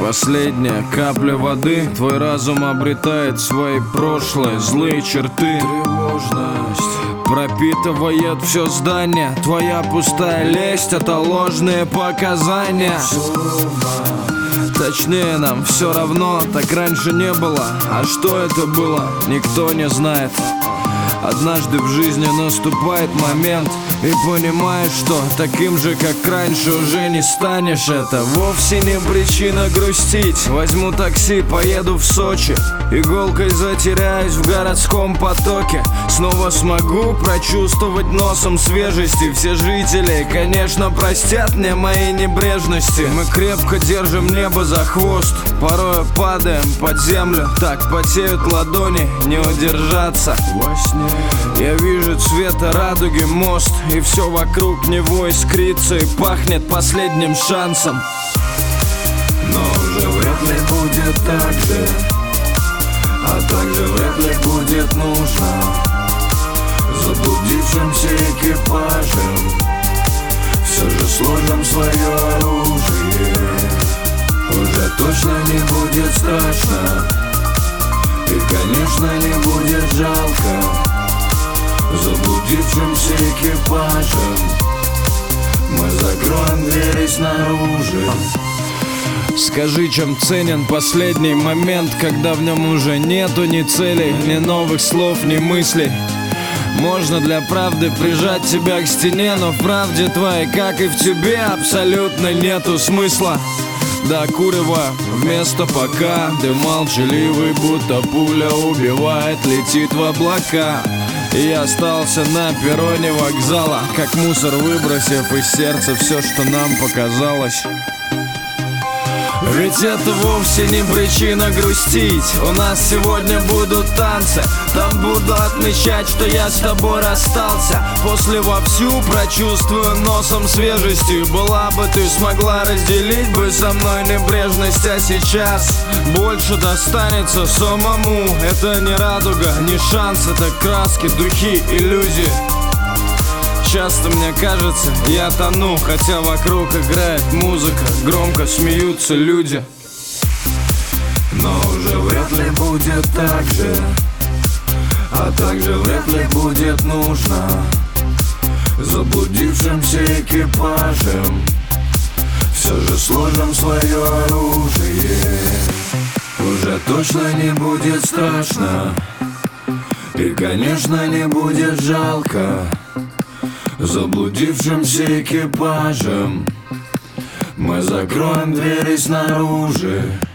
Последняя капля воды, твой разум обретает свои прошлые злые черты. Тревожность пропитывает все здание, твоя пустая лесть — это ложные показания. Точнее, нам все равно, так раньше не было. А что это было, никто не знает. Однажды в жизни наступает момент, и понимаешь, что таким же, как раньше, уже не станешь. Это вовсе не причина грустить. Возьму такси, поеду в Сочи, иголкой затеряюсь в городском потоке. Снова смогу прочувствовать носом свежести. Все жители, конечно, простят мне мои небрежности. Мы крепко держим небо за хвост, порой падаем под землю. Так потеют ладони, не удержаться. Во сне я вижу цвета радуги мост, и все вокруг него искрится и пахнет последним шансом. Но уже вряд ли будет так же, а также вряд ли будет нужно заблудившимся экипажем. Все же сложим свое оружие, уже точно не будет страшно, и, конечно, не будет жалко заблудившимся экипажем. Мы закроем двери снаружи. Скажи, чем ценен последний момент, когда в нем уже нету ни целей, ни новых слов, ни мыслей. Можно для правды прижать тебя к стене, но в правде твоей, как и в тебе, абсолютно нету смысла. Докуривая вместо пока, дым молчаливый, будто пуля убивает, летит в облака. И я остался на перроне вокзала, как мусор, выбросив из сердца все, что нам показалось. Ведь это вовсе не причина грустить. У нас сегодня будут танцы, там буду отмечать, что я с тобой расстался. После вовсю прочувствую носом свежести. Была бы ты смогла разделить бы со мной небрежность, а сейчас больше достанется самому. Это не радуга, не шанс, это краски, духи, иллюзии. Часто мне кажется, я тону, хотя вокруг играет музыка, громко смеются люди. Но уже вряд ли будет так же, а также вряд ли будет нужно заблудившимся экипажем. Все же сложим свое оружие, уже точно не будет страшно, и, конечно, не будет жалко заблудившимся экипажем. Мы закроем двери снаружи.